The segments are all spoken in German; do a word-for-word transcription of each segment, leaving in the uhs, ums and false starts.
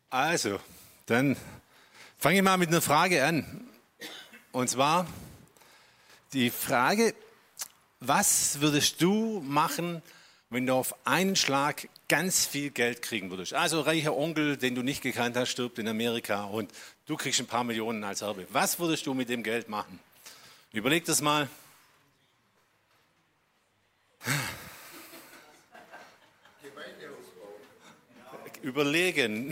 Also, dann fange ich mal mit einer Frage an. Und zwar die Frage, was würdest du machen, wenn du auf einen Schlag ganz viel Geld kriegen würdest? Also reicher Onkel, den du nicht gekannt hast, stirbt in Amerika und du kriegst ein paar Millionen als Erbe. Was würdest du mit dem Geld machen? Überleg das mal. Überlegen.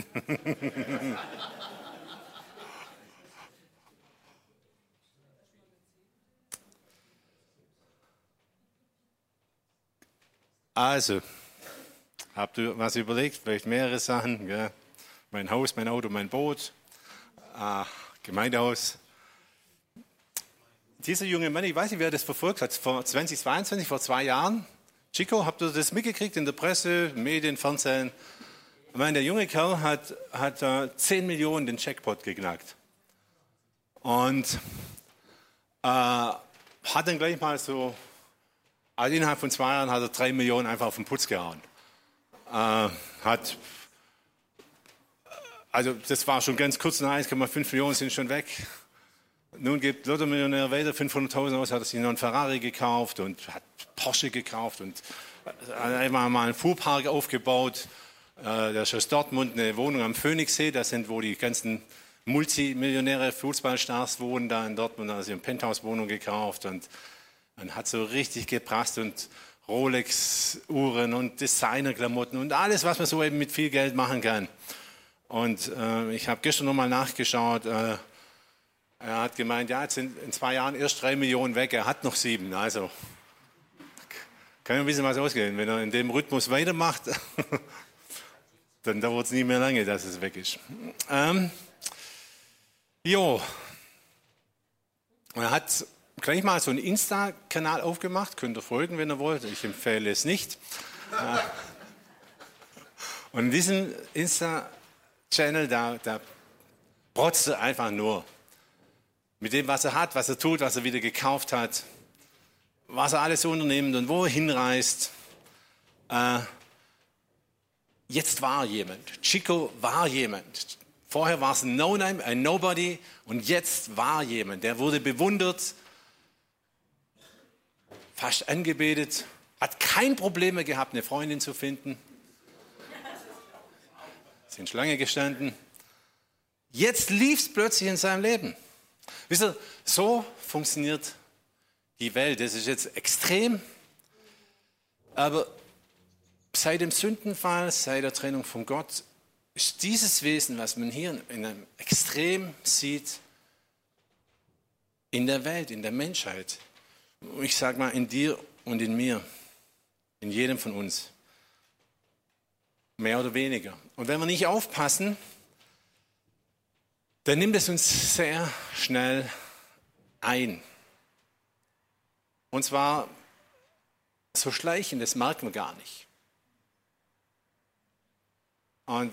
Also, habt ihr was überlegt? Vielleicht mehrere Sachen. Ja. Mein Haus, mein Auto, mein Boot, äh, Gemeindehaus. Dieser junge Mann, ich weiß nicht, wer das verfolgt hat, vor zwanzig zweiundzwanzig, vor zwei Jahren. Chico, habt ihr das mitgekriegt in der Presse, Medien, Fernsehen? Ich meine, der junge Kerl hat, hat uh, zehn Millionen den Jackpot geknackt. Und äh, hat dann gleich mal so, also innerhalb von zwei Jahren hat er drei Millionen einfach auf den Putz gehauen. Äh, hat, also das war schon ganz kurz, eins Komma fünf Millionen sind schon weg. Nun gibt Lotto-Millionär weiter fünfhunderttausend aus, hat er sich noch einen Ferrari gekauft und hat Porsche gekauft und hat einfach mal einen Fuhrpark aufgebaut. Der ist aus Dortmund, eine Wohnung am Phoenixsee, das sind, wo die ganzen Multimillionäre, Fußballstars wohnen, da in Dortmund, also eine Penthouse-Wohnung gekauft und man hat so richtig geprasst und Rolex-Uhren und Designer-Klamotten und alles, was man so eben mit viel Geld machen kann. Und äh, ich habe gestern nochmal nachgeschaut, äh, er hat gemeint, ja, jetzt sind in zwei Jahren erst drei Millionen weg, er hat noch sieben, also kann ja ein bisschen was ausgehen, wenn er in dem Rhythmus weitermacht. Dann dauert es nie mehr lange, dass es weg ist. Ähm, jo. Er hat gleich mal so einen Insta-Kanal aufgemacht. Könnt ihr folgen, wenn ihr wollt. Ich empfehle es nicht. Und in diesem Insta-Channel, da, da protzt er einfach nur. Mit dem, was er hat, was er tut, was er wieder gekauft hat, was er alles unternimmt und wo er hinreist. Äh, Jetzt war jemand. Chico war jemand. Vorher war es ein No-Name, ein Nobody. Und jetzt war jemand. Der wurde bewundert, fast angebetet, hat kein Problem mehr gehabt, eine Freundin zu finden. Ist in Schlange gestanden. Jetzt lief es plötzlich in seinem Leben. Wisst ihr, so funktioniert die Welt. Das ist jetzt extrem, aber seit dem Sündenfall, seit der Trennung von Gott, ist dieses Wesen, was man hier in einem Extrem sieht, in der Welt, in der Menschheit. Ich sage mal, in dir und in mir, in jedem von uns. Mehr oder weniger. Und wenn wir nicht aufpassen, dann nimmt es uns sehr schnell ein. Und zwar so schleichend, das merken wir gar nicht. Und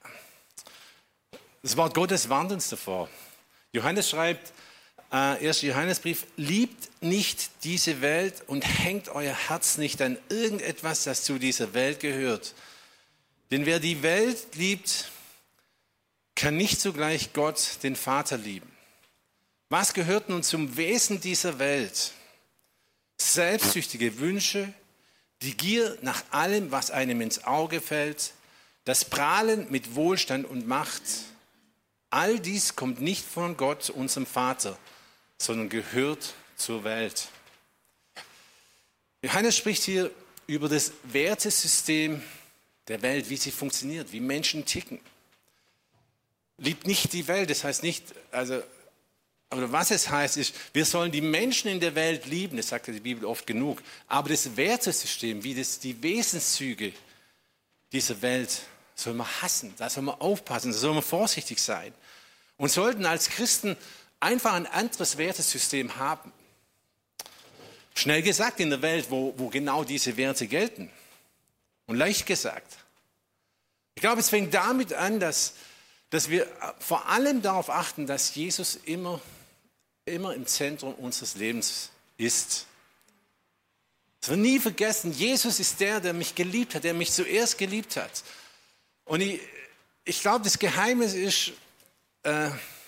das Wort Gottes warnt uns davor. Johannes schreibt, äh, erster Johannesbrief, liebt nicht diese Welt und hängt euer Herz nicht an irgendetwas, das zu dieser Welt gehört. Denn wer die Welt liebt, kann nicht zugleich Gott, den Vater, lieben. Was gehört nun zum Wesen dieser Welt? Selbstsüchtige Wünsche, die Gier nach allem, was einem ins Auge fällt, das Prahlen mit Wohlstand und Macht, all dies kommt nicht von Gott, unserem Vater, sondern gehört zur Welt. Johannes spricht hier über das Wertesystem der Welt, wie sie funktioniert, wie Menschen ticken. Liebt nicht die Welt, das heißt nicht, also, aber was es heißt ist, wir sollen die Menschen in der Welt lieben, das sagt ja die Bibel oft genug, aber das Wertesystem, wie das die Wesenszüge dieser Welt soll man hassen, da soll man aufpassen, da soll man vorsichtig sein. Und sollten als Christen einfach ein anderes Wertesystem haben. Schnell gesagt in der Welt, wo, wo genau diese Werte gelten. Und leicht gesagt. Ich glaube, es fängt damit an, dass, dass wir vor allem darauf achten, dass Jesus immer, immer im Zentrum unseres Lebens ist. Das wir nie vergessen, Jesus ist der, der mich geliebt hat, der mich zuerst geliebt hat. Und ich, ich glaube, das Geheimnis ist, äh,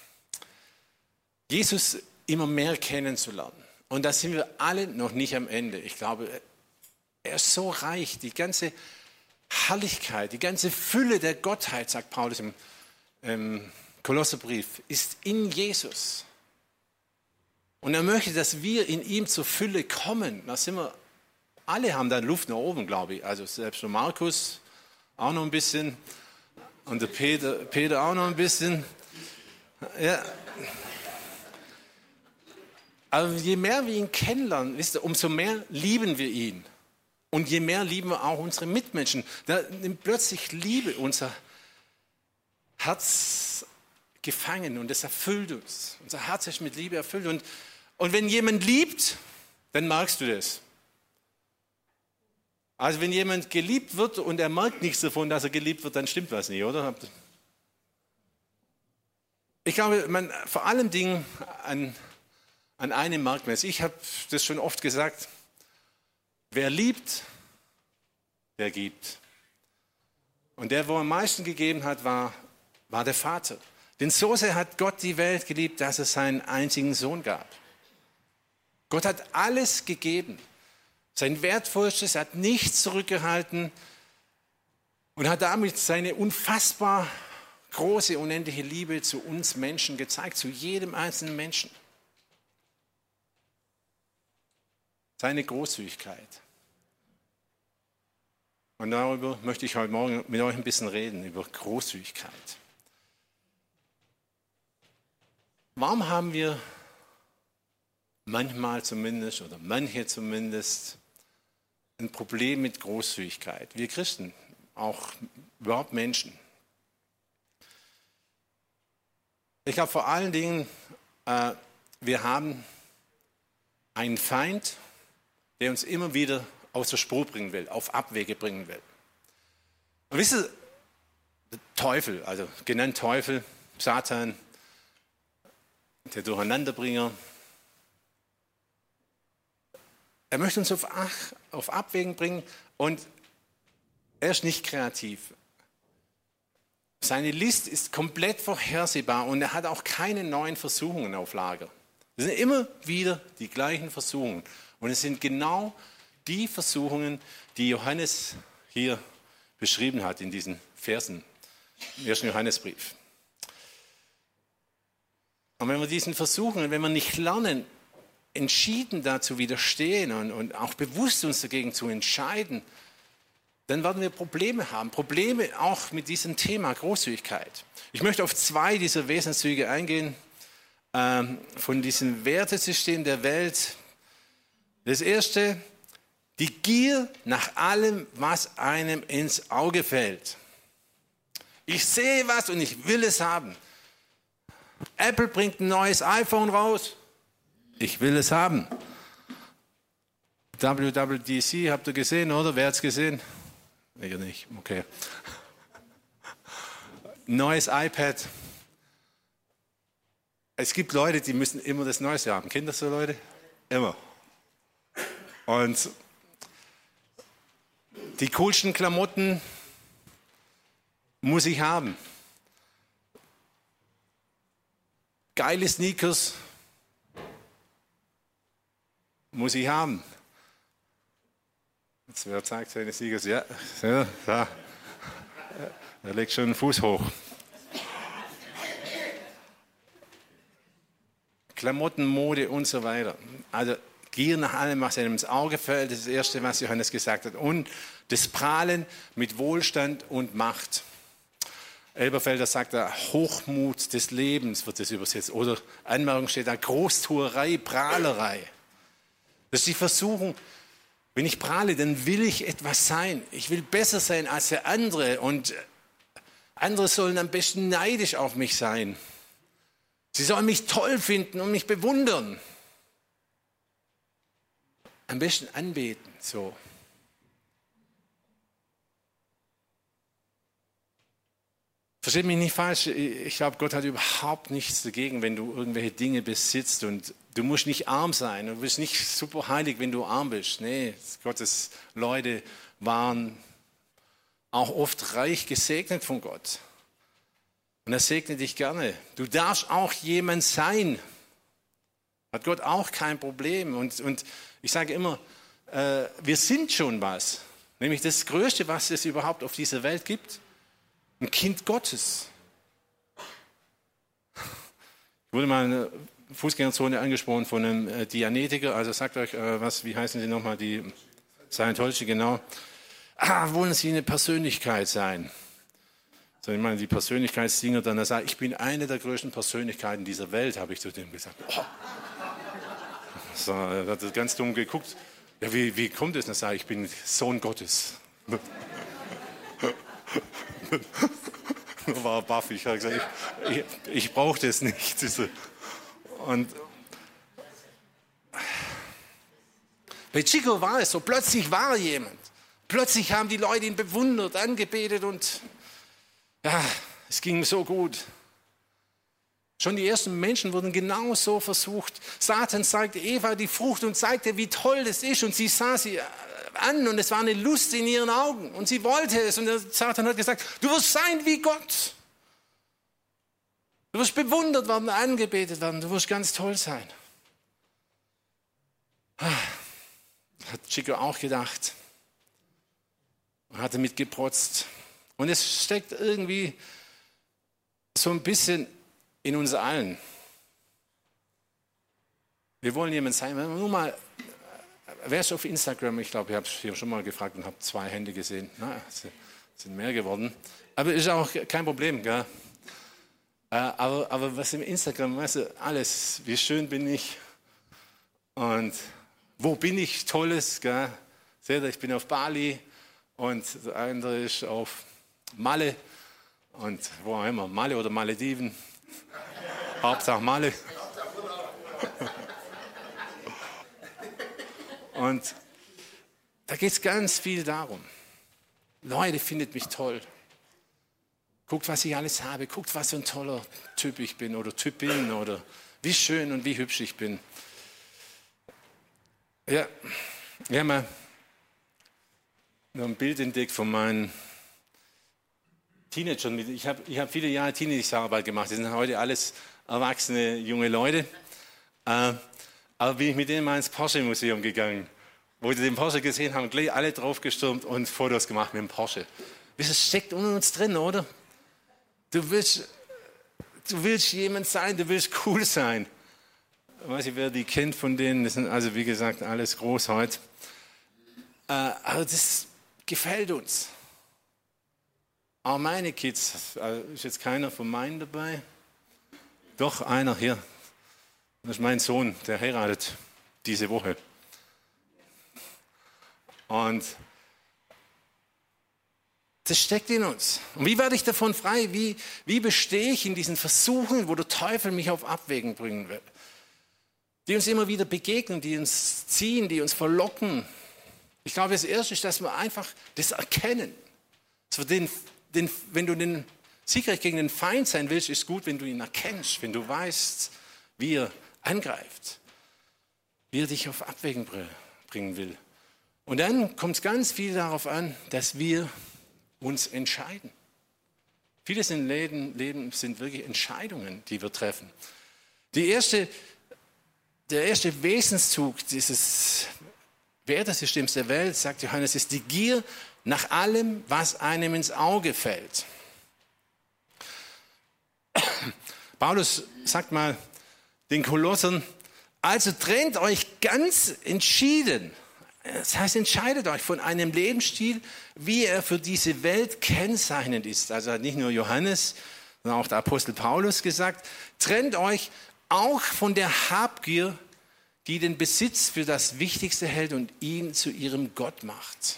Jesus immer mehr kennenzulernen. Und da sind wir alle noch nicht am Ende. Ich glaube, er ist so reich, die ganze Herrlichkeit, die ganze Fülle der Gottheit, sagt Paulus im, im Kolosserbrief, ist in Jesus. Und er möchte, dass wir in ihm zur Fülle kommen. Da sind wir, alle haben da Luft nach oben, glaube ich. Also selbst der Markus auch noch ein bisschen und der Peter, Peter auch noch ein bisschen. Ja. Aber je mehr wir ihn kennenlernen, wisst ihr, umso mehr lieben wir ihn. Und je mehr lieben wir auch unsere Mitmenschen. Da nimmt plötzlich Liebe unser Herz gefangen und das erfüllt uns. Unser Herz ist mit Liebe erfüllt. Und, und wenn jemand liebt, dann merkst du das. Also wenn jemand geliebt wird und er merkt nichts davon, dass er geliebt wird, dann stimmt was nicht, oder? Ich glaube, man, vor allem Dingen an, an einem merkt man es. Ich habe das schon oft gesagt. Wer liebt, der gibt. Und der, wo am meisten gegeben hat, war, war der Vater. Denn so sehr hat Gott die Welt geliebt, dass er seinen einzigen Sohn gab. Gott hat alles gegeben. Sein Wertvollstes, er hat nichts zurückgehalten und hat damit seine unfassbar große, unendliche Liebe zu uns Menschen gezeigt, zu jedem einzelnen Menschen. Seine Großzügigkeit. Und darüber möchte ich heute Morgen mit euch ein bisschen reden, über Großzügigkeit. Warum haben wir manchmal zumindest oder manche zumindest ein Problem mit Großzügigkeit? Wir Christen, auch überhaupt Menschen. Ich glaube vor allen Dingen, äh, wir haben einen Feind, der uns immer wieder aus der Spur bringen will, auf Abwege bringen will. Und wisst ihr, der Teufel, also genannt Teufel, Satan, der Durcheinanderbringer, er möchte uns auf, auf Abwägen bringen und er ist nicht kreativ. Seine List ist komplett vorhersehbar und er hat auch keine neuen Versuchungen auf Lager. Es sind immer wieder die gleichen Versuchungen. Und es sind genau die Versuchungen, die Johannes hier beschrieben hat in diesen Versen im ersten Johannesbrief. Und wenn wir diesen Versuchungen, wenn wir nicht lernen, entschieden dazu widerstehen und, und auch bewusst uns dagegen zu entscheiden, dann werden wir Probleme haben. Probleme auch mit diesem Thema Großzügigkeit. Ich möchte auf zwei dieser Wesenszüge eingehen, ähm, von diesem Wertesystem der Welt. Das erste, die Gier nach allem, was einem ins Auge fällt. Ich sehe was und ich will es haben. Apple bringt ein neues iPhone raus. Ich will es haben. W W D C, habt ihr gesehen, oder? Wer hat es gesehen? Ich nicht, okay. Neues iPad. Es gibt Leute, die müssen immer das Neueste haben. Kennt das so Leute? Immer. Und die coolsten Klamotten muss ich haben. Geile Sneakers muss ich haben. Jetzt wer zeigt seine Sneakers? Ja, ja, da. Er legt schon den Fuß hoch. Klamotten, Mode und so weiter. Also Gier nach allem, was einem ins Auge fällt, das ist das Erste, was Johannes gesagt hat. Und das Prahlen mit Wohlstand und Macht. Elberfelder sagt da, Hochmut des Lebens wird das übersetzt. Oder Anmerkung steht da, Großtuerei, Prahlerei. Das ist die Versuchung, wenn ich prahle, dann will ich etwas sein. Ich will besser sein als der andere. Und andere sollen am besten neidisch auf mich sein. Sie sollen mich toll finden und mich bewundern. Am besten anbeten, so. Versteht mich nicht falsch, ich glaube, Gott hat überhaupt nichts dagegen, wenn du irgendwelche Dinge besitzt und du musst nicht arm sein, du bist nicht super heilig, wenn du arm bist. Nee, Gottes Leute waren auch oft reich gesegnet von Gott. Und er segnet dich gerne. Du darfst auch jemand sein. Hat Gott auch kein Problem. Und, und ich sage immer, äh, wir sind schon was. Nämlich das Größte, was es überhaupt auf dieser Welt gibt. Ein Kind Gottes. Ich wurde mal in der Fußgängerzone angesprochen von einem äh, Dianetiker. Also sagt euch, äh, was, wie heißen sie nochmal, die Scientology, genau. Ah, wollen Sie eine Persönlichkeit sein? So, ich meine, die Persönlichkeitsdinger dann, er sagt, ich bin eine der größten Persönlichkeiten dieser Welt, habe ich zu dem gesagt. Oh. So, er hat ganz dumm geguckt. Ja, wie, wie kommt es? Und er sagt, ich bin Sohn Gottes. Da war er baff. Ich habe gesagt, ich, ich, ich brauche das nicht. Und bei Chico war es so, plötzlich war er jemand. Plötzlich haben die Leute ihn bewundert, angebetet und ja, es ging so gut. Schon die ersten Menschen wurden genauso versucht. Satan zeigte Eva die Frucht und zeigte, wie toll das ist. Und sie sah sie an und es war eine Lust in ihren Augen. Und sie wollte es. Und der Satan hat gesagt, du wirst sein wie Gott. Du wirst bewundert werden, angebetet werden. Du wirst ganz toll sein. Hat Chico auch gedacht. Und hat damit geprotzt. Und es steckt irgendwie so ein bisschen in uns allen. Wir wollen jemand sein. Nur mal, wer ist auf Instagram? Ich glaube, ich habe es hier schon mal gefragt und habe zwei Hände gesehen. Na, es sind mehr geworden. Aber ist auch kein Problem. Gell? Aber, aber was im Instagram, weißt du, alles, wie schön bin ich und wo bin ich Tolles. Gell? Seht ihr, ich bin auf Bali und der andere ist auf Malle und wo auch immer, Malle oder Malediven. Hauptsache Malle. Und da geht es ganz viel darum. Leute, findet mich toll. Guckt, was ich alles habe. Guckt, was für ein toller Typ ich bin oder Typin oder wie schön und wie hübsch ich bin. Ja, wir haben mal noch ein Bild entdeckt von meinen Teenagern. Ich habe ich hab viele Jahre Teenagerarbeit gemacht. Das sind heute alles erwachsene junge Leute. Äh, aber bin ich mit denen mal ins Porsche-Museum gegangen, wo sie den Porsche gesehen haben, gleich alle draufgestürmt und Fotos gemacht mit dem Porsche. Das steckt unter uns drin, oder? Du willst, du willst jemand sein, du willst cool sein. Ich weiß nicht, wer die kennt von denen. Das sind also, wie gesagt, alles groß heute. Äh, aber das gefällt uns. Auch meine Kids, also ist jetzt keiner von meinen dabei? Doch, einer hier. Das ist mein Sohn, der heiratet diese Woche. Und das steckt in uns. Und wie werde ich davon frei? Wie, wie bestehe ich in diesen Versuchen, wo der Teufel mich auf Abwägen bringen will? Die uns immer wieder begegnen, die uns ziehen, die uns verlocken. Ich glaube, das Erste ist, dass wir einfach das erkennen. Dass wir den Den, wenn du den siegreich gegen den Feind sein willst, ist gut, wenn du ihn erkennst, wenn du weißt, wie er angreift, wie er dich auf Abwägen bringen will. Und dann kommt es ganz viel darauf an, dass wir uns entscheiden. Vieles im Leben sind wirklich Entscheidungen, die wir treffen. Die erste, der erste Wesenszug dieses Wertesystems der Welt, sagt Johannes, ist die Gier nach allem, was einem ins Auge fällt. Paulus sagt mal den Kolossern, also trennt euch ganz entschieden. Das heißt, entscheidet euch von einem Lebensstil, wie er für diese Welt kennzeichnend ist. Also hat nicht nur Johannes, sondern auch der Apostel Paulus gesagt, trennt euch auch von der Habgier, die den Besitz für das Wichtigste hält und ihn zu ihrem Gott macht.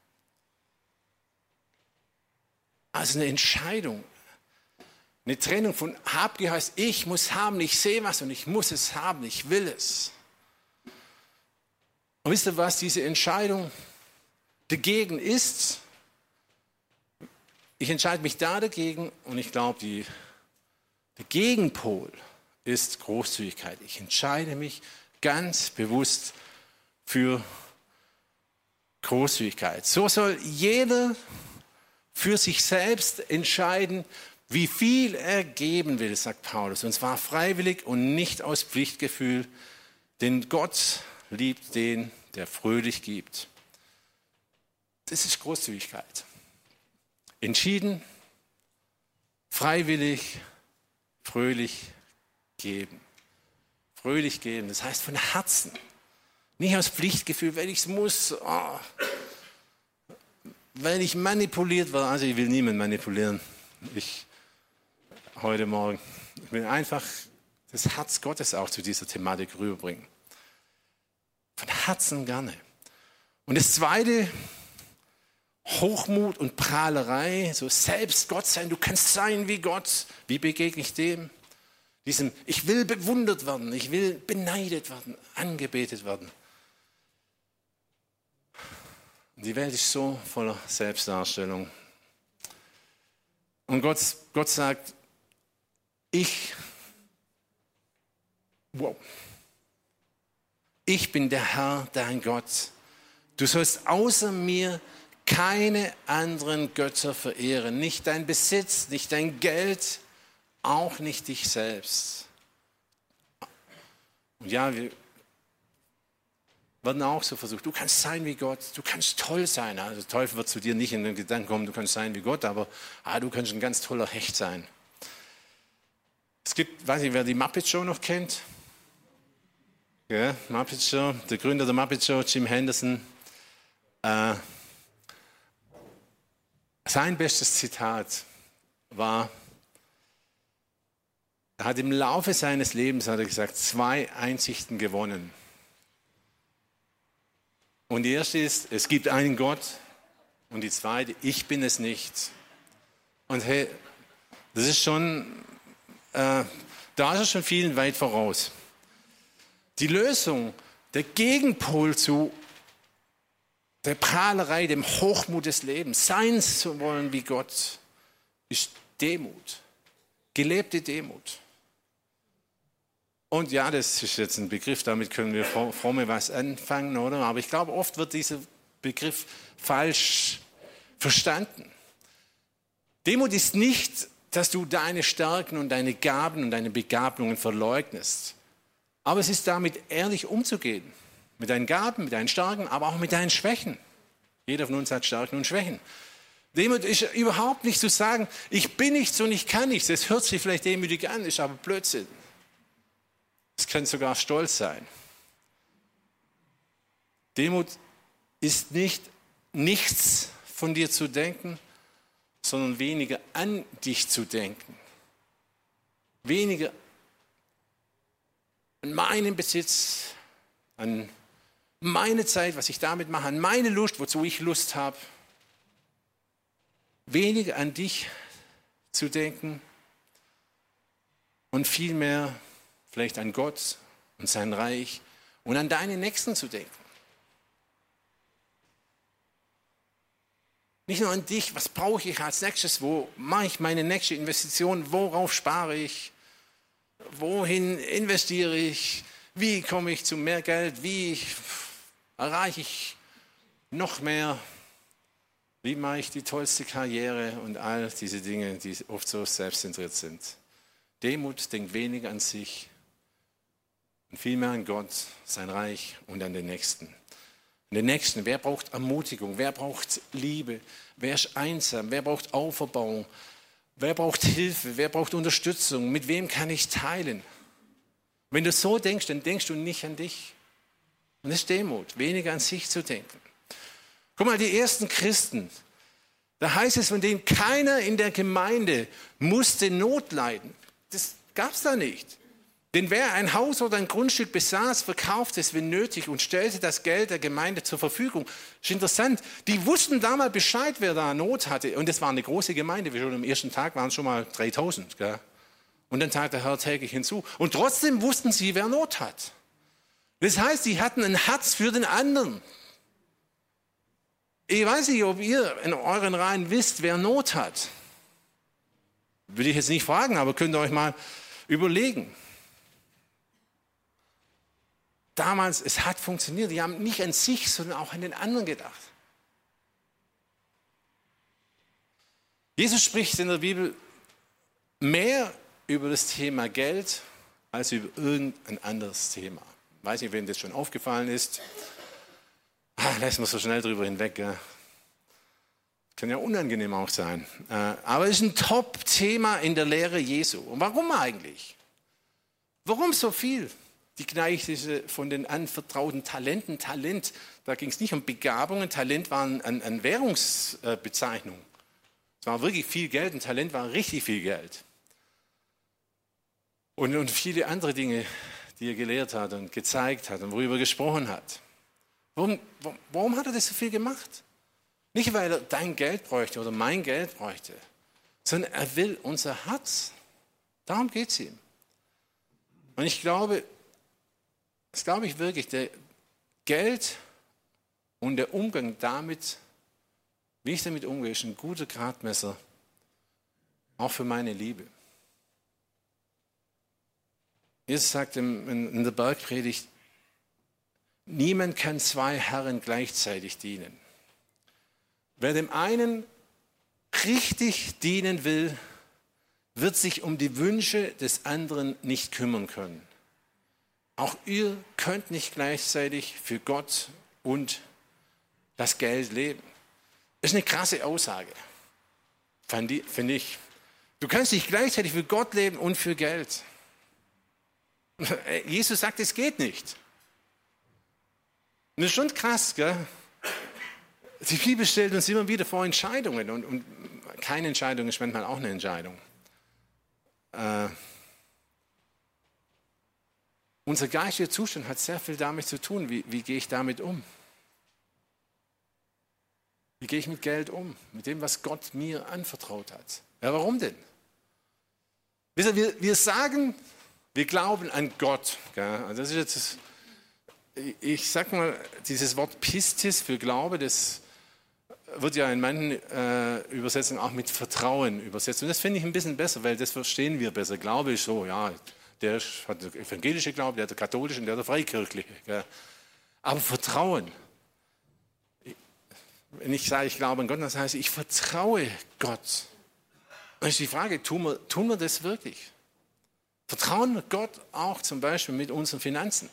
Also eine Entscheidung, eine Trennung von Habgier heißt, ich muss haben, ich sehe was und ich muss es haben, ich will es. Und wisst ihr, was diese Entscheidung dagegen ist? Ich entscheide mich da dagegen und ich glaube, die, der Gegenpol ist Großzügigkeit. Ich entscheide mich ganz bewusst für Großzügigkeit. So soll jeder für sich selbst entscheiden, wie viel er geben will, sagt Paulus, und zwar freiwillig und nicht aus Pflichtgefühl, denn Gott liebt den, der fröhlich gibt. Das ist Großzügigkeit. Entschieden, freiwillig, fröhlich geben. Fröhlich geben, das heißt von Herzen. Nicht aus Pflichtgefühl, weil ich es muss, oh, weil ich manipuliert werde. Also ich will niemanden manipulieren. Ich heute Morgen. Ich will einfach das Herz Gottes auch zu dieser Thematik rüberbringen. Von Herzen gerne. Und das Zweite, Hochmut und Prahlerei, so selbst Gott sein, du kannst sein wie Gott. Wie begegne ich dem? Diesem, ich will bewundert werden, ich will beneidet werden, angebetet werden. Und die Welt ist so voller Selbstdarstellung. Und Gott, Gott sagt, ich, wow, ich bin der Herr, dein Gott. Du sollst außer mir keine anderen Götter verehren. Nicht dein Besitz, nicht dein Geld, auch nicht dich selbst. Und ja, wir werden auch so versucht, du kannst sein wie Gott, du kannst toll sein. Also der Teufel wird zu dir nicht in den Gedanken kommen, du kannst sein wie Gott, aber ah, du kannst ein ganz toller Hecht sein. Es gibt, weiß nicht, wer die Muppet Show noch kennt? Ja, Muppet Show, der Gründer der Muppet Show, Jim Henderson. Äh, sein bestes Zitat war, er hat im Laufe seines Lebens, hat er gesagt, zwei Einsichten gewonnen. Und die erste ist, es gibt einen Gott. Und die zweite, ich bin es nicht. Und hey, das ist schon, äh, da ist er schon vielen weit voraus. Die Lösung, der Gegenpol zu der Prahlerei, dem Hochmut des Lebens, sein zu wollen wie Gott, ist Demut, gelebte Demut. Und ja, das ist jetzt ein Begriff, damit können wir fromme was anfangen, oder? Aber ich glaube, oft wird dieser Begriff falsch verstanden. Demut ist nicht, dass du deine Stärken und deine Gaben und deine Begabungen verleugnest. Aber es ist damit, ehrlich umzugehen. Mit deinen Gaben, mit deinen Stärken, aber auch mit deinen Schwächen. Jeder von uns hat Stärken und Schwächen. Demut ist überhaupt nicht zu sagen, ich bin nichts und ich kann nichts. Das hört sich vielleicht demütig an, ist aber Blödsinn. Es kann sogar Stolz sein. Demut ist nicht, nichts von dir zu denken, sondern weniger an dich zu denken. Weniger an meinen Besitz, an meine Zeit, was ich damit mache, an meine Lust, wozu ich Lust habe. Weniger an dich zu denken und vielmehr vielleicht an Gott und sein Reich und an deine Nächsten zu denken. Nicht nur an dich, was brauche ich als nächstes, wo mache ich meine nächste Investition, worauf spare ich, wohin investiere ich, wie komme ich zu mehr Geld, wie erreiche ich noch mehr, wie mache ich die tollste Karriere und all diese Dinge, die oft so selbstzentriert sind. Demut denkt weniger an sich und vielmehr an Gott, sein Reich und an den Nächsten. An den Nächsten, wer braucht Ermutigung, wer braucht Liebe, wer ist einsam, wer braucht Auferbauung, wer braucht Hilfe, wer braucht Unterstützung, mit wem kann ich teilen? Wenn du so denkst, dann denkst du nicht an dich. Und das ist Demut, weniger an sich zu denken. Guck mal, die ersten Christen, da heißt es von denen, keiner in der Gemeinde musste Not leiden. Das gab es da nicht. Denn wer ein Haus oder ein Grundstück besaß, verkaufte es, wenn nötig, und stellte das Geld der Gemeinde zur Verfügung. Das ist interessant. Die wussten damals Bescheid, wer da Not hatte. Und es war eine große Gemeinde. Wir schon am ersten Tag waren es schon mal dreitausend. Gell? Und dann tat der Herr täglich hinzu. Und trotzdem wussten sie, wer Not hat. Das heißt, sie hatten ein Herz für den anderen. Ich weiß nicht, ob ihr in euren Reihen wisst, wer Not hat. Würde ich jetzt nicht fragen, aber könnt ihr euch mal überlegen. Damals, es hat funktioniert. Die haben nicht an sich, sondern auch an den anderen gedacht. Jesus spricht in der Bibel mehr über das Thema Geld als über irgendein anderes Thema. Ich weiß nicht, wem das schon aufgefallen ist. Ah, lassen wir so schnell drüber hinweg. Ja. Kann ja unangenehm auch sein. Aber es ist ein Top-Thema in der Lehre Jesu. Und warum eigentlich? Warum so viel? Die Gleichnis von den anvertrauten Talenten. Talent, da ging es nicht um Begabungen. Talent war eine ein Währungsbezeichnung. Es war wirklich viel Geld. Ein Talent war richtig viel Geld. Und, und viele andere Dinge, die er gelehrt hat und gezeigt hat und worüber er gesprochen hat. Warum, warum hat er das so viel gemacht? Nicht, weil er dein Geld bräuchte oder mein Geld bräuchte, sondern er will unser Herz. Darum geht es ihm. Und ich glaube, das glaube ich wirklich, der Geld und der Umgang damit, wie ich damit umgehe, ist ein guter Gradmesser, auch für meine Liebe. Jesus sagt in, in der Bergpredigt, niemand kann zwei Herren gleichzeitig dienen. Wer dem einen richtig dienen will, wird sich um die Wünsche des anderen nicht kümmern können. Auch ihr könnt nicht gleichzeitig für Gott und das Geld leben. Das ist eine krasse Aussage, finde ich. Du kannst nicht gleichzeitig für Gott leben und für Geld. Jesus sagt, es geht nicht. Und das ist schon krass, gell? Die Bibel stellt uns immer wieder vor Entscheidungen und, und keine Entscheidung ist manchmal auch eine Entscheidung. Äh, unser geistiger Zustand hat sehr viel damit zu tun, wie, wie gehe ich damit um? Wie gehe ich mit Geld um? Mit dem, was Gott mir anvertraut hat. Ja, warum denn? Wir, wir sagen, wir glauben an Gott. Gell? Also das ist jetzt das, ich sag mal, dieses Wort Pistis für Glaube, das wird ja in manchen äh, Übersetzungen auch mit Vertrauen übersetzt. Und das finde ich ein bisschen besser, weil das verstehen wir besser. Glaube ist so, ja, der hat der evangelische Glaube, der hat der katholische und der hat der freikirchliche. Gell? Aber Vertrauen, wenn ich sage, ich glaube an Gott, das heißt, ich vertraue Gott. Dann ist die Frage, tun wir, tun wir das wirklich? Vertrauen wir Gott auch zum Beispiel mit unseren Finanzen?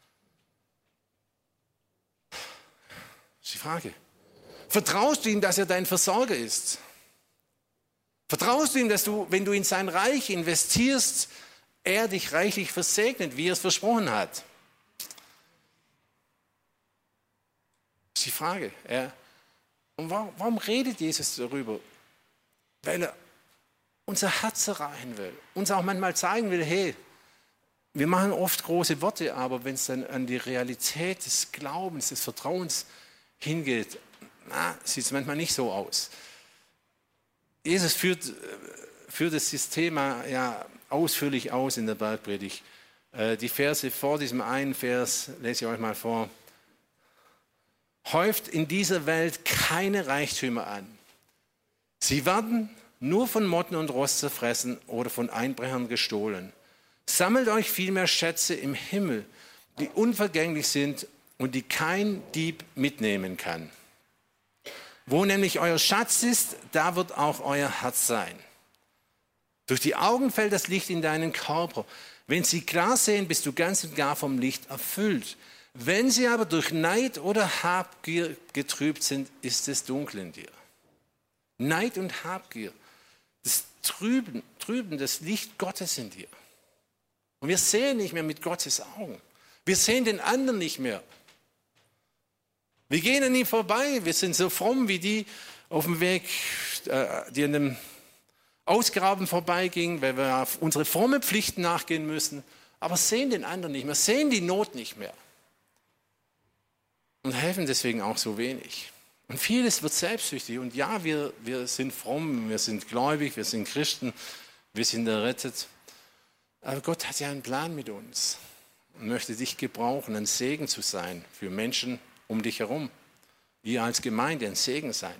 Das ist die Frage. Vertraust du ihm, dass er dein Versorger ist? Vertraust du ihm, dass du, wenn du in sein Reich investierst, er dich reichlich versegnet, wie er es versprochen hat? Das ist die Frage. Er, und warum, warum redet Jesus darüber? Weil er unser Herz erreichen will, uns auch manchmal zeigen will, hey, wir machen oft große Worte, aber wenn es dann an die Realität des Glaubens, des Vertrauens hingeht, sieht es manchmal nicht so aus. Jesus führt, führt das Thema ja ausführlich aus in der Bergpredigt. Die Verse vor diesem einen Vers lese ich euch mal vor. Häuft in dieser Welt keine Reichtümer an. Sie werden nur von Motten und Rost zerfressen oder von Einbrechern gestohlen. Sammelt euch vielmehr Schätze im Himmel, die unvergänglich sind und die kein Dieb mitnehmen kann. Wo nämlich euer Schatz ist, da wird auch euer Herz sein. Durch die Augen fällt das Licht in deinen Körper. Wenn sie klar sehen, bist du ganz und gar vom Licht erfüllt. Wenn sie aber durch Neid oder Habgier getrübt sind, ist es dunkel in dir. Neid und Habgier, das Trüben, Trüben, das Licht Gottes in dir. Und wir sehen nicht mehr mit Gottes Augen. Wir sehen den anderen nicht mehr. Wir gehen an ihm vorbei. Wir sind so fromm wie die auf dem Weg, die an dem Ausgraben vorbeigingen, weil wir auf unsere frommen Pflichten nachgehen müssen. Aber sehen den anderen nicht mehr, sehen die Not nicht mehr. Und helfen deswegen auch so wenig. Und vieles wird selbstsüchtig. Und ja, wir, wir sind fromm, wir sind gläubig, wir sind Christen, wir sind errettet. Aber Gott hat ja einen Plan mit uns und möchte dich gebrauchen, ein Segen zu sein für Menschen um dich herum. Wir als Gemeinde ein Segen sein.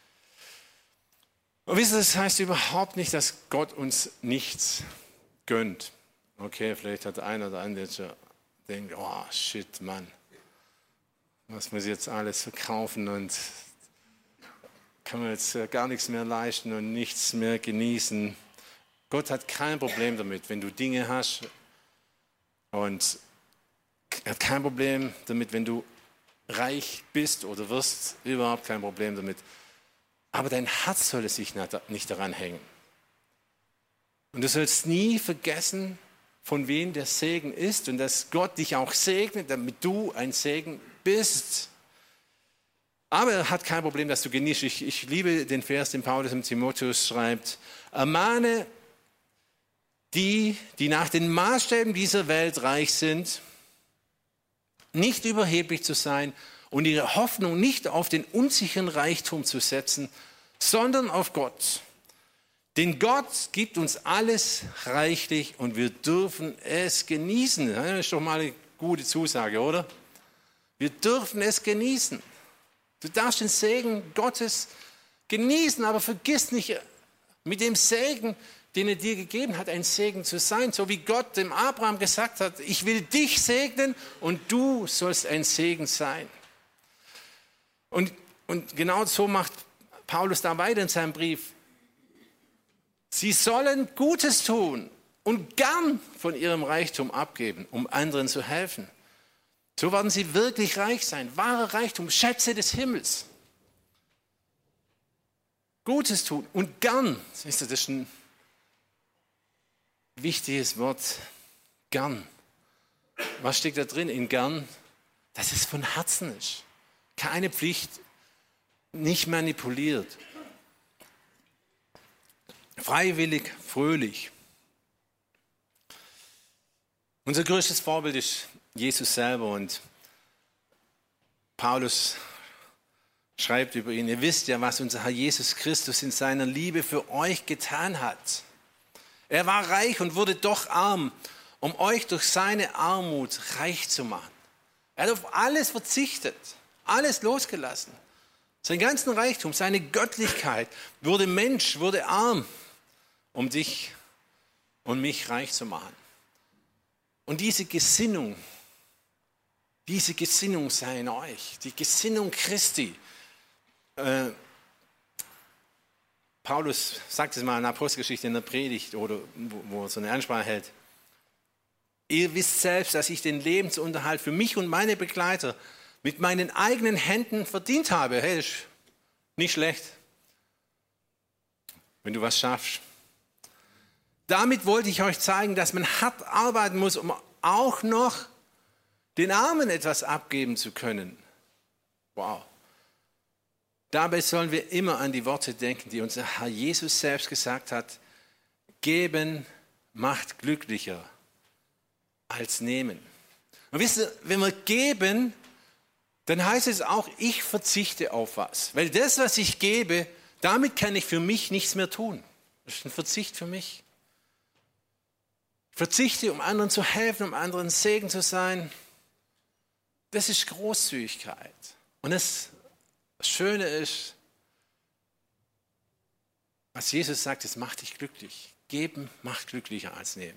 Und wisst ihr, das heißt überhaupt nicht, dass Gott uns nichts gönnt. Okay, vielleicht hat einer oder andere jetzt denkt, oh shit, Mann, was muss ich jetzt alles verkaufen und kann man jetzt gar nichts mehr leisten und nichts mehr genießen. Gott hat kein Problem damit, wenn du Dinge hast, und er hat kein Problem damit, wenn du reich bist oder wirst, überhaupt kein Problem damit. Aber dein Herz soll sich nicht daran hängen. Und du sollst nie vergessen, von wem der Segen ist und dass Gott dich auch segnet, damit du ein Segen bist. Aber er hat kein Problem, dass du genießt. Ich, ich liebe den Vers, den Paulus im Timotheus schreibt. Ermahne die, die nach den Maßstäben dieser Welt reich sind, nicht überheblich zu sein und ihre Hoffnung nicht auf den unsicheren Reichtum zu setzen, sondern auf Gott. Denn Gott gibt uns alles reichlich und wir dürfen es genießen. Das ist doch mal eine gute Zusage, oder? Wir dürfen es genießen. Du darfst den Segen Gottes genießen, aber vergiss nicht, mit dem Segen, den er dir gegeben hat, ein Segen zu sein. So wie Gott dem Abraham gesagt hat, ich will dich segnen und du sollst ein Segen sein. Und, und genau so macht Paulus da weiter in seinem Brief. Sie sollen Gutes tun und gern von ihrem Reichtum abgeben, um anderen zu helfen. So werden sie wirklich reich sein. Wahrer Reichtum, Schätze des Himmels. Gutes tun und gern. Das ist ein wichtiges Wort. Gern. Was steckt da drin in gern? Dass es von Herzen ist. Keine Pflicht, nicht manipuliert. Freiwillig, fröhlich. Unser größtes Vorbild ist Jesus selber und Paulus schreibt über ihn, ihr wisst ja, was unser Herr Jesus Christus in seiner Liebe für euch getan hat. Er war reich und wurde doch arm, um euch durch seine Armut reich zu machen. Er hat auf alles verzichtet, alles losgelassen. Seinen ganzen Reichtum, seine Göttlichkeit, wurde Mensch, wurde arm, um dich und mich reich zu machen. Und diese Gesinnung, diese Gesinnung sei in euch, die Gesinnung Christi. Äh, Paulus sagt es mal in der Apostelgeschichte in der Predigt oder wo, wo er so eine Ansprache hält. Ihr wisst selbst, dass ich den Lebensunterhalt für mich und meine Begleiter mit meinen eigenen Händen verdient habe. Hey, das ist nicht schlecht, wenn du was schaffst. Damit wollte ich euch zeigen, dass man hart arbeiten muss, um auch noch den Armen etwas abgeben zu können. Wow. Dabei sollen wir immer an die Worte denken, die unser Herr Jesus selbst gesagt hat. Geben macht glücklicher als nehmen. Und wisst ihr, wenn wir geben, dann heißt es auch, ich verzichte auf was. Weil das, was ich gebe, damit kann ich für mich nichts mehr tun. Das ist ein Verzicht für mich. Ich verzichte, um anderen zu helfen, um anderen Segen zu sein. Das ist Großzügigkeit. Und das Schöne ist, was Jesus sagt, es macht dich glücklich. Geben macht glücklicher als nehmen.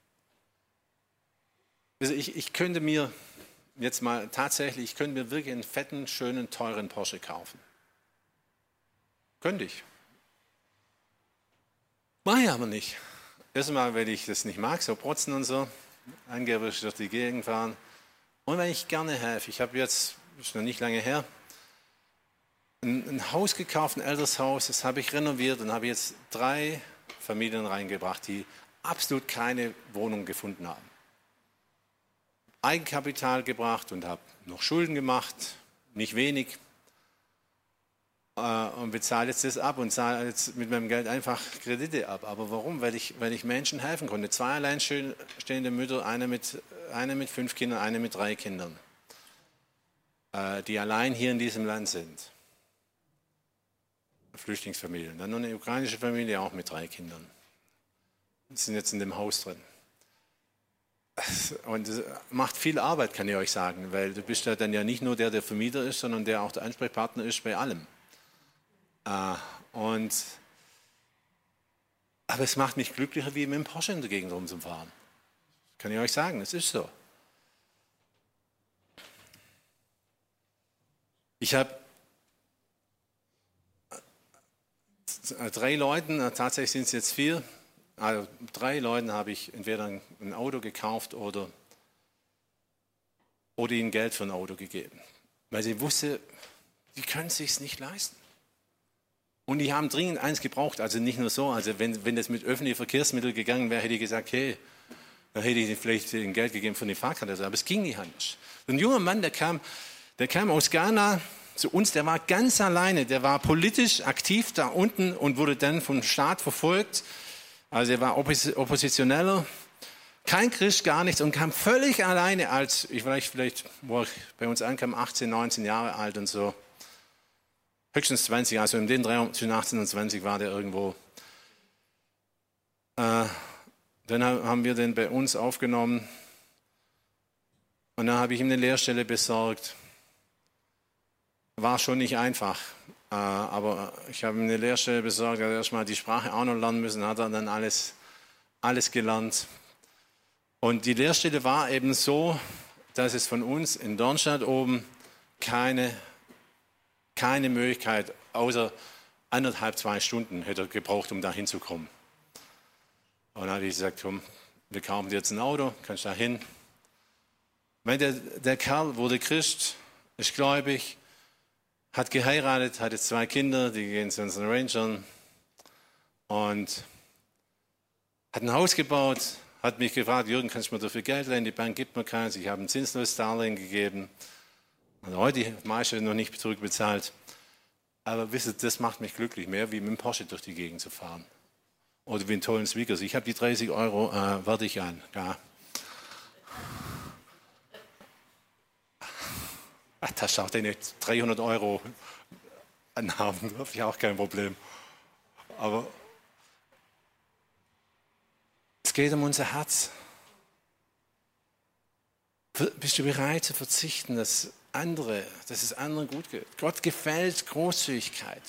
Also ich, ich könnte mir jetzt mal tatsächlich, ich könnte mir wirklich einen fetten, schönen, teuren Porsche kaufen. Könnte ich. Mache ich aber nicht. Erstmal, weil ich das nicht mag, so protzen und so, angeblich durch die Gegend fahren. Und weil ich gerne helfe. Ich habe jetzt, das ist noch nicht lange her, ein, ein Haus gekauft, ein älteres Haus, das habe ich renoviert und habe jetzt drei Familien reingebracht, die absolut keine Wohnung gefunden haben. Eigenkapital gebracht und habe noch Schulden gemacht, nicht wenig. Und bezahle jetzt das ab und zahle jetzt mit meinem Geld einfach Kredite ab. Aber warum? Weil ich, weil ich Menschen helfen konnte. Zwei alleinstehende Mütter, eine mit, eine mit fünf Kindern, eine mit drei Kindern, die allein hier in diesem Land sind. Flüchtlingsfamilien. Dann noch eine ukrainische Familie, auch mit drei Kindern. Die sind jetzt in dem Haus drin. Und das macht viel Arbeit, kann ich euch sagen, weil du bist ja dann ja nicht nur der, der Vermieter ist, sondern der auch der Ansprechpartner ist bei allem. Uh, und, aber es macht mich glücklicher, wie mit dem Porsche in der Gegend rumzufahren. Kann ich euch sagen, es ist so. Ich habe drei Leuten, tatsächlich sind es jetzt vier, also drei Leuten habe ich entweder ein Auto gekauft oder, oder ihnen Geld für ein Auto gegeben. Weil sie wusste, die können es sich nicht leisten. Und die haben dringend eins gebraucht, also nicht nur so, also wenn, wenn das mit öffentlichen Verkehrsmitteln gegangen wäre, hätte ich gesagt, hey, dann hätte ich vielleicht ihnen Geld gegeben für eine Fahrkarte, aber es ging nicht anders. Ein junger Mann, der kam, der kam aus Ghana zu uns, der war ganz alleine, der war politisch aktiv da unten und wurde dann vom Staat verfolgt. Also er war Oppos- Oppositioneller, kein Christ, gar nichts und kam völlig alleine als, ich weiß vielleicht, wo ich bei uns ankam, achtzehn, neunzehn Jahre alt und so. Höchstens zwanzig, also in den drei, zwischen achtzehn und zwanzig war der irgendwo. Äh, dann haben wir den bei uns aufgenommen und dann habe ich ihm eine Lehrstelle besorgt. War schon nicht einfach, äh, aber ich habe ihm eine Lehrstelle besorgt, er hat erstmal die Sprache auch noch lernen müssen, hat er dann alles, alles gelernt. Und die Lehrstelle war eben so, dass es von uns in Dornstadt oben keine, keine Möglichkeit, außer anderthalb, zwei Stunden hätte er gebraucht, um da hinzukommen. Und dann habe ich gesagt, komm, wir kaufen dir jetzt ein Auto, kannst da hin. Der, der Kerl wurde Christ, ist gläubig, hat geheiratet, hatte zwei Kinder, die gehen zu unseren Rangern und hat ein Haus gebaut, hat mich gefragt, Jürgen, kannst du mir dafür Geld leihen? Die Bank gibt mir keins, ich habe ein zinsloses Darlehen gegeben. Und heute die meiste noch nicht zurückbezahlt. Aber wisst ihr, das macht mich glücklich, mehr wie mit dem Porsche durch die Gegend zu fahren. Oder wie einen tollen Speakers. Ich habe die dreißig Euro, äh, warte ich an. Ja. Ach, da schaut deine dreihundert Euro anhaben, da habe ich auch kein Problem. Aber es geht um unser Herz. Bist du bereit zu verzichten, dass, andere, dass es anderen gut geht? Gott gefällt Großzügigkeit.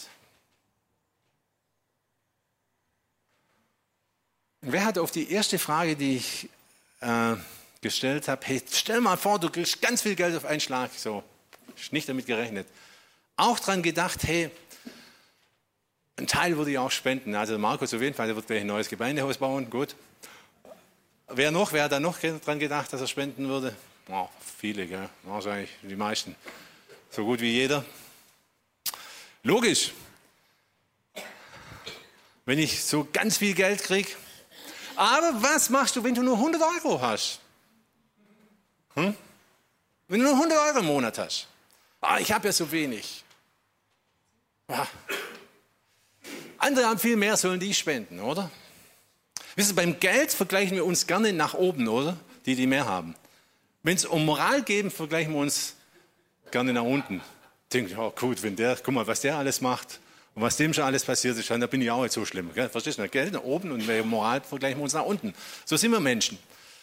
Und wer hat auf die erste Frage, die ich äh, gestellt habe, hey, stell mal vor, du kriegst ganz viel Geld auf einen Schlag, so, nicht damit gerechnet. Auch daran gedacht, hey, ein Teil würde ich auch spenden. Also Markus auf jeden Fall, der wird gleich ein neues Gemeindehaus bauen, gut. Wer noch, wer hat da noch daran gedacht, dass er spenden würde? Oh, viele, gell? Wahrscheinlich die meisten. So gut wie jeder. Logisch. Wenn ich so ganz viel Geld kriege. Aber was machst du, wenn du nur hundert Euro hast? Hm? Wenn du nur hundert Euro im Monat hast. Ah, ich habe ja so wenig. Ah. Andere haben viel mehr, sollen die spenden, oder? Wisst ihr, beim Geld vergleichen wir uns gerne nach oben, oder? Die, die mehr haben. Wenn es um Moral geht, vergleichen wir uns gerne nach unten. Denke ich, oh gut, wenn der, guck mal, was der alles macht und was dem schon alles passiert ist, dann bin ich auch nicht so schlimm. Gell? Verstehst du? Geld nach oben und bei Moral vergleichen wir uns nach unten. So sind wir Menschen.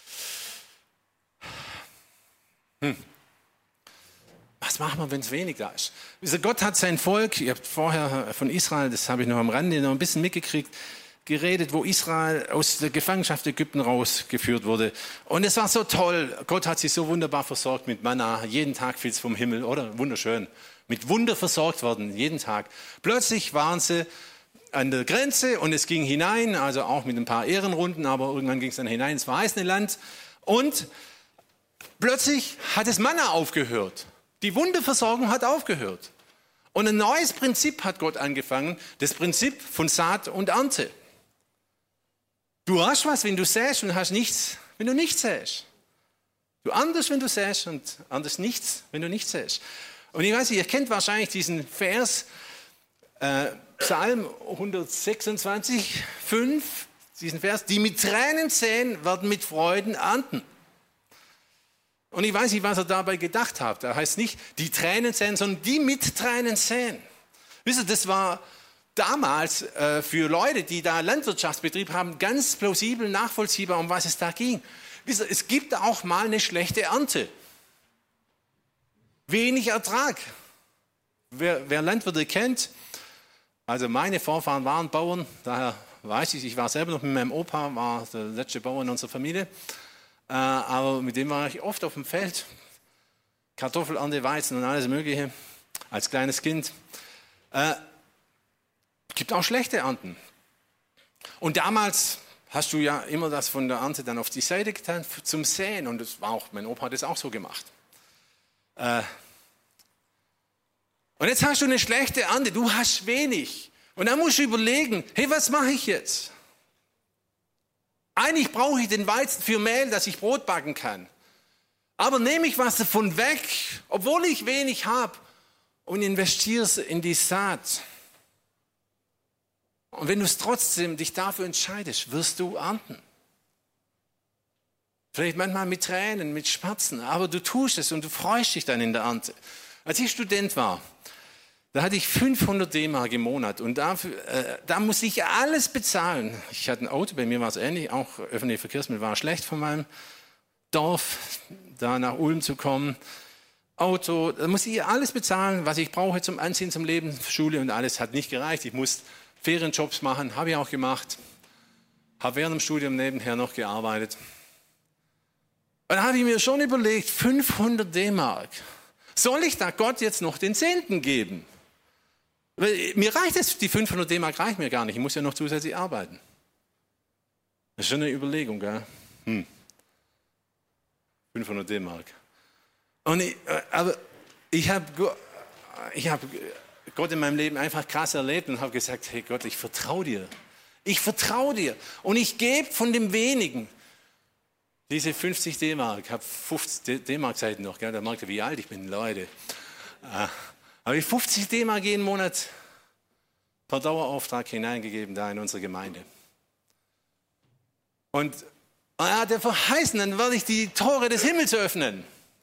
Hm. Was machen wir, wenn es wenig da ist? Wisst ihr, Gott hat sein Volk, ihr habt vorher von Israel, das habe ich noch am Rande noch ein bisschen mitgekriegt, geredet, wo Israel aus der Gefangenschaft Ägypten rausgeführt wurde. Und es war so toll. Gott hat sie so wunderbar versorgt mit Manna. Jeden Tag fiel es vom Himmel, oder? Wunderschön. Mit Wunder versorgt worden, jeden Tag. Plötzlich waren sie an der Grenze und es ging hinein, also auch mit ein paar Ehrenrunden, aber irgendwann ging es dann hinein ins verheißene Land. Und plötzlich hat das Manna aufgehört. Die Wunderversorgung hat aufgehört. Und ein neues Prinzip hat Gott angefangen, das Prinzip von Saat und Ernte. Du hast was, wenn du säst und hast nichts, wenn du nichts säst. Du erntest, wenn du säst und erntest nichts, wenn du nichts säst. Und ich weiß nicht, ihr kennt wahrscheinlich diesen Vers, äh, Psalm hundertsechsundzwanzig, fünf, diesen Vers, die mit Tränen säen, werden mit Freuden ernten. Und ich weiß nicht, was er dabei gedacht hat. Da heißt nicht, die Tränen säen, sondern die mit Tränen säen. Wisst ihr, das war damals äh, für Leute, die da Landwirtschaftsbetrieb haben, ganz plausibel nachvollziehbar, um was es da ging. Wisst ihr, es gibt auch mal eine schlechte Ernte. Wenig Ertrag. Wer, wer Landwirte kennt, also meine Vorfahren waren Bauern, daher weiß ich, ich war selber noch mit meinem Opa, war der letzte Bauer in unserer Familie, äh, aber mit dem war ich oft auf dem Feld, Kartoffelernte, Weizen und alles Mögliche, als kleines Kind. Äh, Es gibt auch schlechte Ernten. Und damals hast du ja immer das von der Ernte dann auf die Seite getan zum Säen. Und das war auch, mein Opa hat das auch so gemacht. Äh, und jetzt hast du eine schlechte Ernte, du hast wenig. Und dann musst du überlegen, hey, was mache ich jetzt? Eigentlich brauche ich den Weizen für Mehl, dass ich Brot backen kann. Aber nehme ich was davon weg, obwohl ich wenig habe, und investiere es in die Saat. Und wenn du es trotzdem dich dafür entscheidest, wirst du ernten. Vielleicht manchmal mit Tränen, mit Schmerzen, aber du tust es und du freust dich dann in der Ernte. Als ich Student war, da hatte ich fünfhundert D-Mark im Monat und dafür, äh, da musste ich alles bezahlen. Ich hatte ein Auto, bei mir war es ähnlich, auch öffentliche Verkehrsmittel waren schlecht von meinem Dorf, da nach Ulm zu kommen. Auto, da musste ich alles bezahlen, was ich brauche zum Anziehen, zum Leben, Schule und alles hat nicht gereicht. Ich musste Ferienjobs machen, habe ich auch gemacht, habe während dem Studium nebenher noch gearbeitet. Und da habe ich mir schon überlegt, fünfhundert D-Mark, soll ich da Gott jetzt noch den Zehnten geben? Weil mir reicht es, die fünfhundert D-Mark reicht mir gar nicht, ich muss ja noch zusätzlich arbeiten. Das ist schon eine Überlegung, gell? Hm. fünfhundert D-Mark. Und ich, aber ich habe ich hab Gott in meinem Leben einfach krass erlebt und habe gesagt, hey Gott, ich vertraue dir. Ich vertraue dir und ich gebe von dem Wenigen. Diese fünfzig D-Mark, ich habe fünfzig D-Mark-Seiten noch, gell? Da merkt ihr, wie alt ich bin, Leute. Äh, habe ich fünfzig D-Mark jeden Monat per Dauerauftrag hineingegeben da in unsere Gemeinde. Und er hat verheißen, dann werde ich die Tore des Himmels öffnen.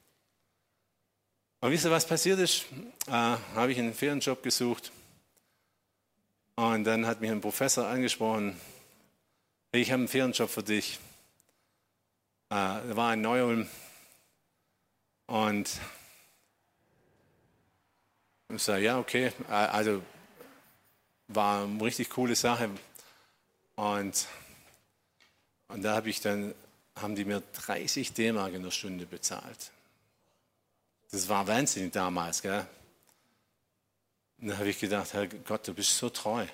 Und wisst ihr, was passiert ist? Äh, habe ich einen Ferienjob gesucht. Und dann hat mich ein Professor angesprochen, ich habe einen Ferienjob für dich. Äh, er war in Neu-Ulm. Und ich sage, ja, okay. Also war eine richtig coole Sache. Und, und da habe ich dann, haben die mir dreißig D-Mark in der Stunde bezahlt. Das war wahnsinnig damals, gell? Und dann habe ich gedacht, Herr Gott, du bist so treu.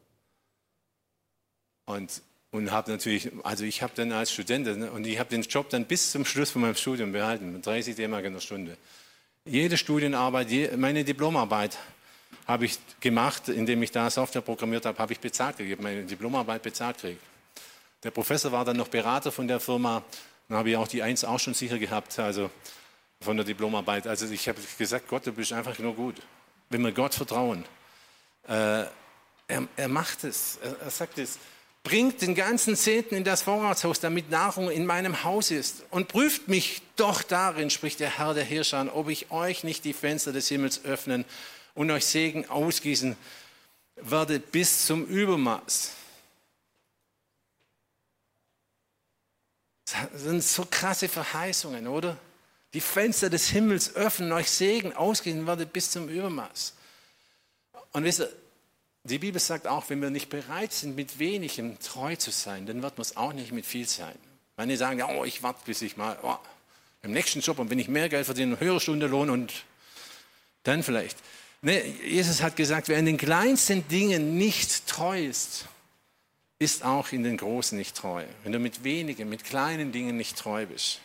Und, und habe natürlich, also ich habe dann als Student, und ich habe den Job dann bis zum Schluss von meinem Studium behalten, mit dreißig D-Mark in der Stunde. Jede Studienarbeit, meine Diplomarbeit habe ich gemacht, indem ich da Software programmiert habe, habe ich bezahlt gekriegt, meine Diplomarbeit bezahlt gekriegt. Der Professor war dann noch Berater von der Firma, dann habe ich auch die Eins auch schon sicher gehabt, also von der Diplomarbeit. Also ich habe gesagt, Gott, du bist einfach nur gut. Wenn wir Gott vertrauen, äh, er, er macht es, er, er sagt es, bringt den ganzen Zehnten in das Vorratshaus, damit Nahrung in meinem Haus ist und prüft mich doch darin, spricht der Herr der Herrscher, ob ich euch nicht die Fenster des Himmels öffnen und euch Segen ausgießen werde bis zum Übermaß. Das sind so krasse Verheißungen, oder? Die Fenster des Himmels öffnen, euch Segen ausgießen werde bis zum Übermaß. Und wisst ihr, die Bibel sagt auch, wenn wir nicht bereit sind, mit wenigem treu zu sein, dann wird man es auch nicht mit viel sein. Manche sagen, oh, ich warte, bis ich mal oh, im nächsten Job und wenn ich mehr Geld verdiene, höhere Stundenlohn und dann vielleicht. Nee, Jesus hat gesagt, wer in den kleinsten Dingen nicht treu ist, ist auch in den großen nicht treu. Wenn du mit wenigen, mit kleinen Dingen nicht treu bist,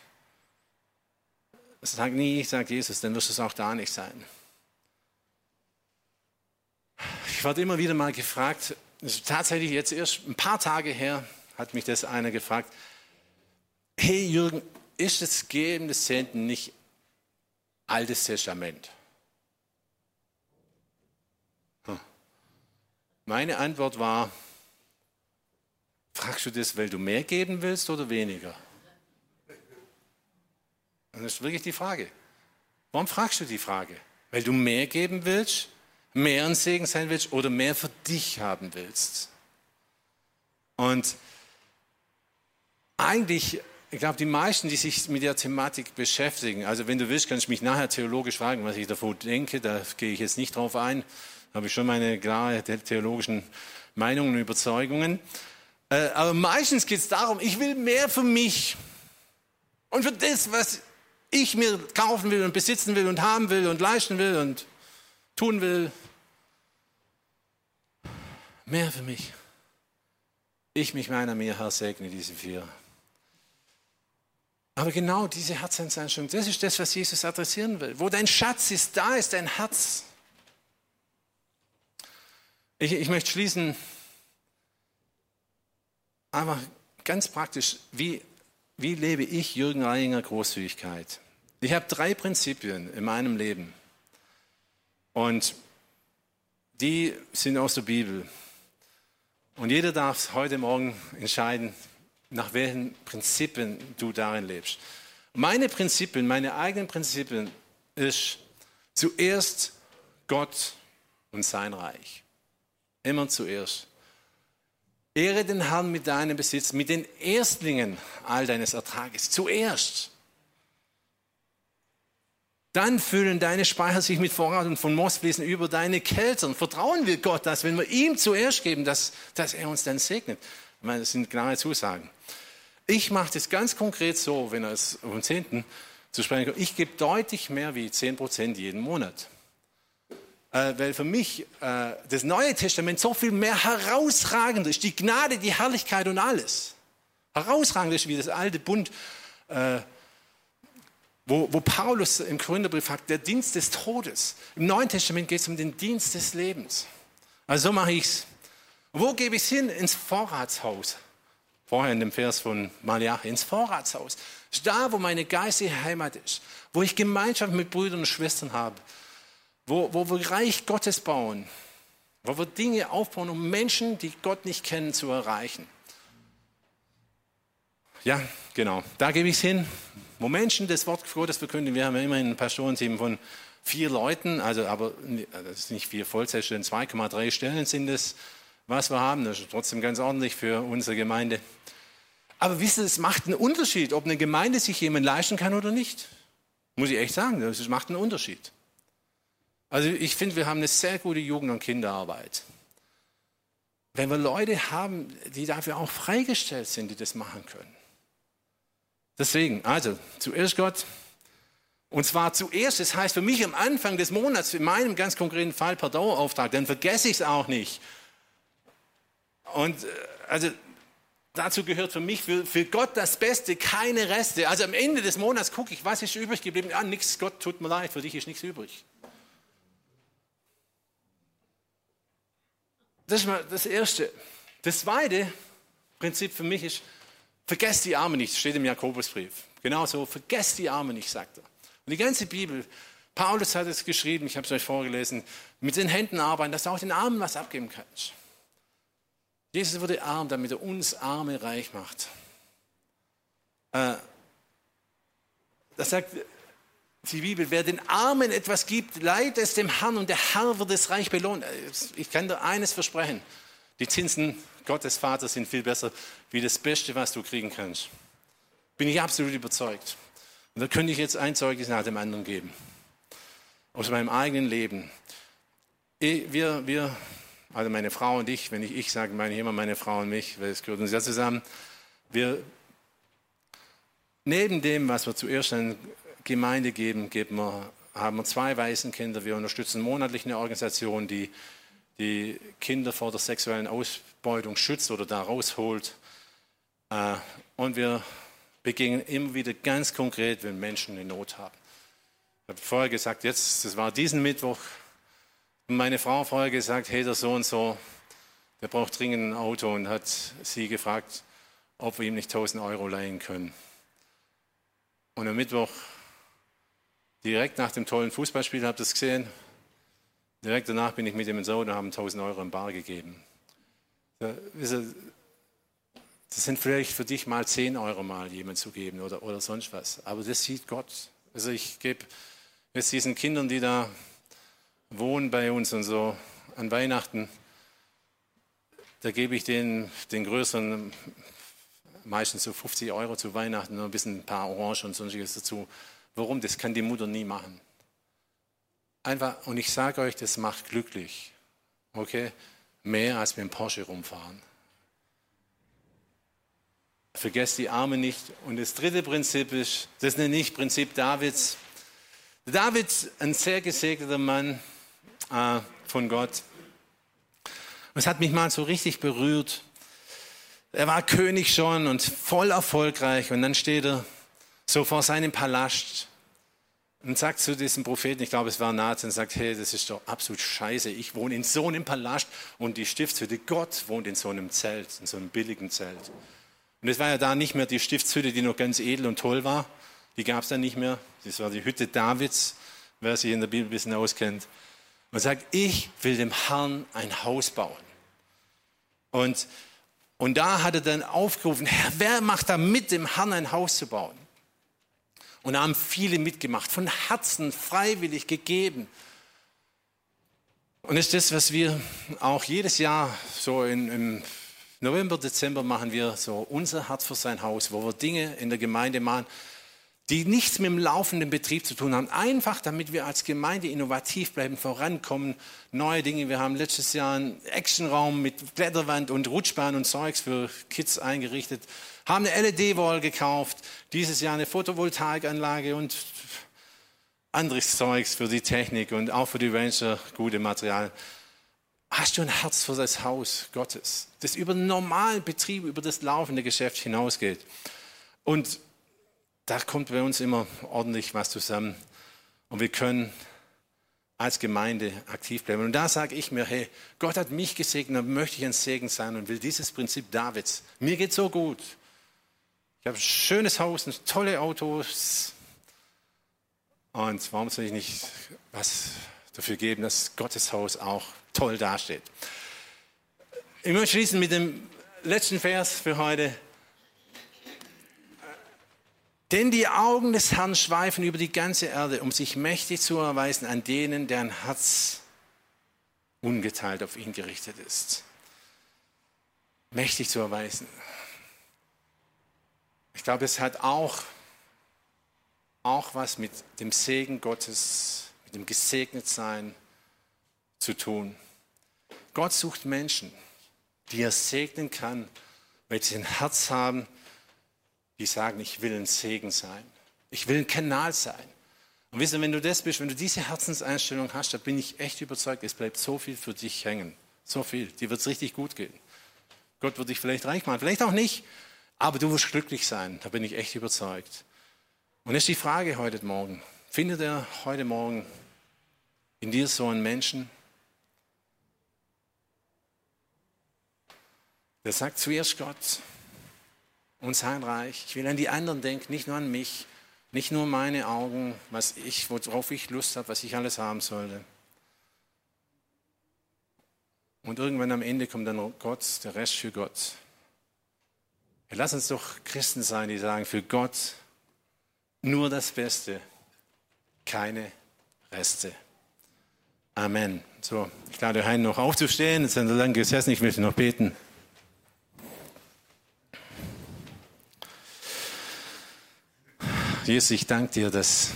sag nie, sagt Jesus, dann wirst du es auch da nicht sein. Ich werde immer wieder mal gefragt, tatsächlich jetzt erst ein paar Tage her, hat mich das einer gefragt, hey Jürgen, ist das Geben des Zehnten nicht Altes Testament? Hm. Meine Antwort war, fragst du das, weil du mehr geben willst oder weniger? Und das ist wirklich die Frage. Warum fragst du die Frage? Weil du mehr geben willst, mehr ein Segen sein willst oder mehr für dich haben willst? Und eigentlich, ich glaube, die meisten, die sich mit der Thematik beschäftigen, also wenn du willst, kannst du mich nachher theologisch fragen, was ich davon denke, da gehe ich jetzt nicht drauf ein, da habe ich schon meine klaren theologischen Meinungen und Überzeugungen. Aber meistens geht es darum, ich will mehr für mich und für das, was ich mir kaufen will und besitzen will und haben will und leisten will und tun will. Mehr für mich. Ich mich meiner mir, Herr, segne diese vier. Aber genau diese Herzenseinstellung, das ist das, was Jesus adressieren will. Wo dein Schatz ist, da ist dein Herz. Ich, ich möchte schließen, aber ganz praktisch, wie, wie lebe ich Jürgen Reininger Großzügigkeit? Ich habe drei Prinzipien in meinem Leben und die sind aus der Bibel. Und jeder darf heute Morgen entscheiden, nach welchen Prinzipien du darin lebst. Meine Prinzipien, meine eigenen Prinzipien ist zuerst Gott und sein Reich. Immer zuerst. Ehre den Herrn mit deinem Besitz, mit den Erstlingen all deines Ertrages. Zuerst. Dann füllen deine Speicher sich mit Vorrat und von Most fließen über deine Keltern. Vertrauen wir Gott, dass wenn wir ihm zuerst geben, dass, dass er uns dann segnet. Ich meine, das sind klare Zusagen. Ich mache das ganz konkret so, wenn er es um Zehnten zu sprechen kommt. Ich gebe deutlich mehr wie zehn Prozent jeden Monat. Äh, weil für mich äh, das Neue Testament so viel mehr herausragender ist. Die Gnade, die Herrlichkeit und alles. Herausragender ist wie das alte Bund, äh, wo, wo Paulus im Korintherbrief sagt, der Dienst des Todes. Im Neuen Testament geht es um den Dienst des Lebens. Also so mache ich es. Wo gebe ich es hin? Ins Vorratshaus. Vorher in dem Vers von Malachi, ins Vorratshaus. Das ist da, wo meine geistige Heimat ist. Wo ich Gemeinschaft mit Brüdern und Schwestern habe. Wo, wo wir Reich Gottes bauen. Wo wir Dinge aufbauen, um Menschen, die Gott nicht kennen, zu erreichen. Ja, genau. Da gebe ich es hin. Wo Menschen das Wort Gottes verkündigen. Wir haben ja immerhin ein Pastorenteam von vier Leuten. Also, aber das ist nicht vier Vollzeitstellen, zwei Komma drei Stellen sind es, was wir haben. Das ist trotzdem ganz ordentlich für unsere Gemeinde. Aber wisst ihr, es macht einen Unterschied, ob eine Gemeinde sich jemand leisten kann oder nicht. Muss ich echt sagen, das macht einen Unterschied. Also ich finde, wir haben eine sehr gute Jugend- und Kinderarbeit. Wenn wir Leute haben, die dafür auch freigestellt sind, die das machen können. Deswegen, also zuerst Gott. Und zwar zuerst, das heißt für mich am Anfang des Monats, in meinem ganz konkreten Fall per Dauerauftrag, dann vergesse ich es auch nicht. Und also dazu gehört für mich, für, für Gott das Beste, keine Reste. Also am Ende des Monats gucke ich, was ist übrig geblieben? Ah, nichts, Gott, tut mir leid, für dich ist nichts übrig. Das ist mal das Erste. Das zweite Prinzip für mich ist, vergesst die Armen nicht, das steht im Jakobusbrief. Genauso, vergesst die Armen nicht, sagt er. Und die ganze Bibel, Paulus hat es geschrieben, ich habe es euch vorgelesen, mit den Händen arbeiten, dass du auch den Armen was abgeben kannst. Jesus wurde arm, damit er uns Arme reich macht. Äh, das sagt die Bibel, wer den Armen etwas gibt, leiht es dem Herrn und der Herr wird es reich belohnen. Ich kann dir eines versprechen, die Zinsen Gottes Vaters sind viel besser wie das Beste, was du kriegen kannst. Bin ich absolut überzeugt. Und da könnte ich jetzt ein Zeugnis nach dem anderen geben. Aus meinem eigenen Leben. Wir, wir Also meine Frau und ich, wenn ich ich sage, meine ich immer meine Frau und mich, weil es gehört uns ja zusammen. Wir, neben dem, was wir zuerst an Gemeinde geben, geben wir, haben wir zwei Waisenkinder. Wir unterstützen monatlich eine Organisation, die die Kinder vor der sexuellen Ausbeutung schützt oder da rausholt. Und wir begegnen immer wieder ganz konkret, wenn Menschen eine Not haben. Ich habe vorher gesagt, jetzt, das war diesen Mittwoch, und meine Frau hat vorher gesagt, hey, der so und so, der braucht dringend ein Auto und hat sie gefragt, ob wir ihm nicht tausend Euro leihen können. Und am Mittwoch, direkt nach dem tollen Fußballspiel, habt ihr es gesehen, direkt danach bin ich mit ihm ins Auto und haben tausend Euro im Bar gegeben. Das sind vielleicht für dich mal zehn Euro mal jemand zu geben oder, oder sonst was. Aber das sieht Gott. Also ich gebe jetzt diesen Kindern, die da wohnen bei uns und so an Weihnachten, da gebe ich denen den größeren, meistens so fünfzig Euro zu Weihnachten, nur ein bisschen ein paar Orangen und sonstiges dazu. Warum? Das kann die Mutter nie machen. Einfach, und ich sage euch, das macht glücklich. Okay? Mehr als mit dem Porsche rumfahren. Vergesst die Armen nicht. Und das dritte Prinzip ist, das nenne ich Prinzip Davids. David, ein sehr gesegneter Mann äh, von Gott. Und es hat mich mal so richtig berührt. Er war König schon und voll erfolgreich. Und dann steht er so vor seinem Palast und sagt zu diesem Propheten, ich glaube, es war Nathan, sagt, hey, das ist doch absolut scheiße. Ich wohne in so einem Palast und die Stiftshütte, Gott wohnt in so einem Zelt, in so einem billigen Zelt. Und es war ja da nicht mehr die Stiftshütte, die noch ganz edel und toll war. Die gab es dann nicht mehr. Das war die Hütte Davids, wer sich in der Bibel ein bisschen auskennt. Und sagt, ich will dem Herrn ein Haus bauen. Und, und da hat er dann aufgerufen, Herr, wer macht da mit, dem Herrn ein Haus zu bauen? Und da haben viele mitgemacht, von Herzen freiwillig gegeben. Und das ist das, was wir auch jedes Jahr so in, im November, Dezember machen wir so unser Herz für sein Haus, wo wir Dinge in der Gemeinde machen, die nichts mit dem laufenden Betrieb zu tun haben. Einfach, damit wir als Gemeinde innovativ bleiben, vorankommen, neue Dinge. Wir haben letztes Jahr einen Actionraum mit Kletterwand und Rutschbahn und Zeugs für Kids eingerichtet, haben eine L E D-Wall gekauft, dieses Jahr eine Photovoltaikanlage und anderes Zeugs für die Technik und auch für die Ranger, gute Material. Hast du ein Herz für das Haus Gottes, das über den normalen Betrieb, über das laufende Geschäft hinausgeht? Und da kommt bei uns immer ordentlich was zusammen und wir können als Gemeinde aktiv bleiben. Und da sage ich mir, hey, Gott hat mich gesegnet, dann möchte ich ein Segen sein und will dieses Prinzip Davids. Mir geht so gut. Ich habe ein schönes Haus, tolle Autos. Und warum soll ich nicht was dafür geben, dass Gottes Haus auch toll dasteht? Ich möchte schließen mit dem letzten Vers für heute. Denn die Augen des Herrn schweifen über die ganze Erde, um sich mächtig zu erweisen an denen, deren Herz ungeteilt auf ihn gerichtet ist. Mächtig zu erweisen. Ich glaube, es hat auch, auch was mit dem Segen Gottes, mit dem Gesegnetsein zu tun. Gott sucht Menschen, die er segnen kann, weil sie ein Herz haben, die sagen, ich will ein Segen sein. Ich will ein Kanal sein. Und wisst ihr, wenn du das bist, wenn du diese Herzenseinstellung hast, dann bin ich echt überzeugt, es bleibt so viel für dich hängen. So viel. Dir wird es richtig gut gehen. Gott wird dich vielleicht reich machen, vielleicht auch nicht, aber du wirst glücklich sein. Da bin ich echt überzeugt. Und das ist die Frage heute Morgen. Findet er heute Morgen in dir so einen Menschen, der sagt zuerst Gott und sein Reich. Ich will an die anderen denken, nicht nur an mich, nicht nur meine Augen, was ich, worauf ich Lust habe, was ich alles haben sollte. Und irgendwann am Ende kommt dann Gott, der Rest für Gott. Ja, lass uns doch Christen sein, die sagen, für Gott nur das Beste, keine Reste. Amen. So, ich lade Hein noch aufzustehen, jetzt sind wir lang gesessen, ich möchte noch beten. Jesus, ich danke dir, dass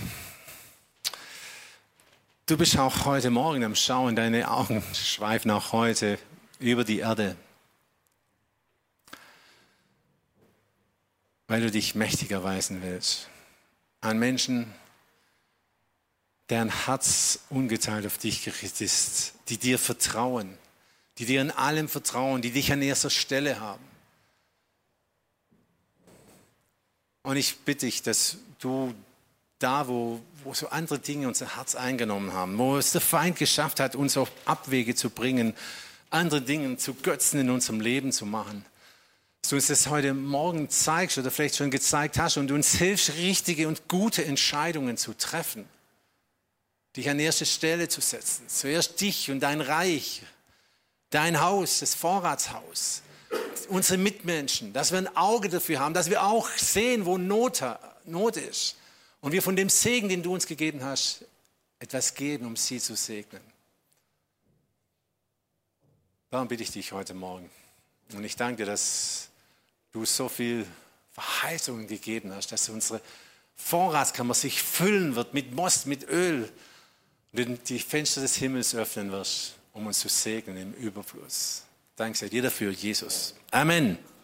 du bist auch heute Morgen am Schauen, deine Augen schweifen auch heute über die Erde, weil du dich mächtig erweisen willst an Menschen, deren Herz ungeteilt auf dich gerichtet ist, die dir vertrauen, die dir in allem vertrauen, die dich an erster Stelle haben. Und ich bitte dich, dass du da, wo, wo so andere Dinge unser Herz eingenommen haben, wo es der Feind geschafft hat, uns auf Abwege zu bringen, andere Dinge zu Götzen in unserem Leben zu machen, dass du uns das heute Morgen zeigst oder vielleicht schon gezeigt hast und du uns hilfst, richtige und gute Entscheidungen zu treffen, dich an erste Stelle zu setzen, zuerst dich und dein Reich, dein Haus, das Vorratshaus, unsere Mitmenschen, dass wir ein Auge dafür haben, dass wir auch sehen, wo Not, Not ist und wir von dem Segen, den du uns gegeben hast, etwas geben, um sie zu segnen. Darum bitte ich dich heute Morgen. Und ich danke dir, dass du so viel Verheißungen gegeben hast, dass unsere Vorratskammer sich füllen wird mit Most, mit Öl und die Fenster des Himmels öffnen wirst, um uns zu segnen im Überfluss. Danke sei dir dafür, Jesus. Amen.